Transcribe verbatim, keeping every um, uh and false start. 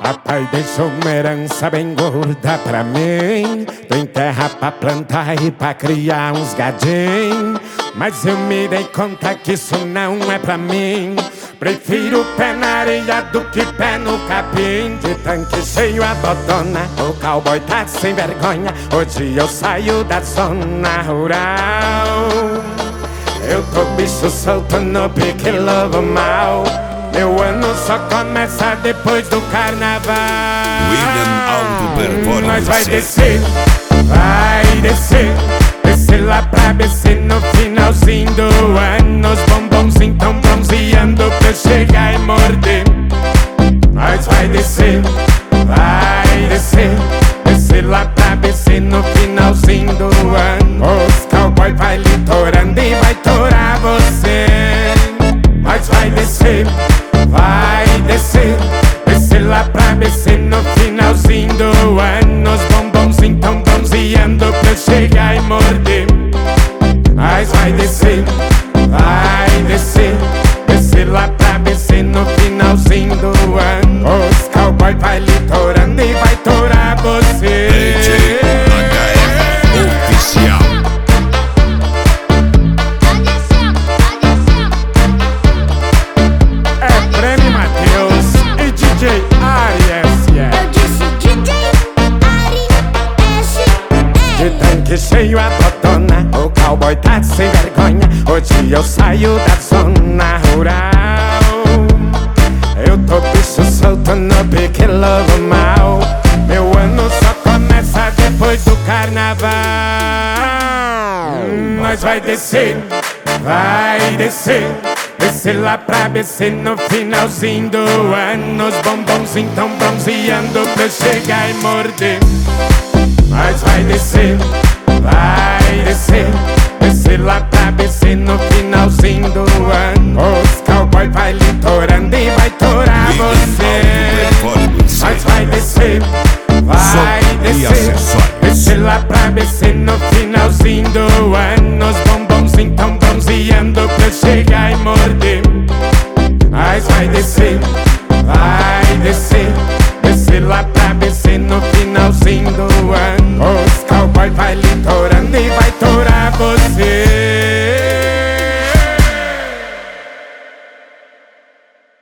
Papai deixou uma herança bem gorda pra mim. Tem terra pra plantar e pra criar uns gadinhos. Mas eu me dei conta que isso não é pra mim. Prefiro pé na areia do que pé no capim. De tanque cheio a botona, o cowboy tá sem vergonha. Hoje eu saio da zona rural. Eu tô bicho solto no pique lobo mal. Meu ano só começa depois do carnaval. William Alto Performance. Nós vai descer, vai descer. Descer lá pra B C no finalzinho do ano. Os bombons então bronzeando pra eu chegar e morder. Nós vai descer, vai descer. Descer lá pra B C no finalzinho do ano. Os cowboy vai litorando e vai torar você. Nós vai descer, vai descer. Descer lá pra B C no finalzinho do ano. Os bombons então bronzeando pra eu chegar e morder. Nós vai descer, vai descer. Descer lá pra B C no finalzinho do ano. Os cowboy vai litorando e vai torar você. D J H R Oficial. É Prêmio Matheus e D J Ari S S. Eu disse D J Ari S S. De tanque cheio a botona, o cowboy tá sem vergonha. Hoje eu saio da zona rural. Eu tô bicho solto no pique lobo mal. Meu ano só começa depois do carnaval. Hum, Nós vai descer, vai descer. Descer lá pra B C no finalzinho do ano. Os bombons então bronzeando pra eu chegar e morder. Nós vai descer, vai descer. Descer lá pra B C no finalzinho do ano. Os cowboy vai litorando e vai torar você. Nós vai descer, vai descer. Descer lá pra B C no finalzinho do ano. Os bombons então bronzeando pra eu chegar e morder. Nós vai descer, vai descer. Descer lá pra B C no finalzinho do ano.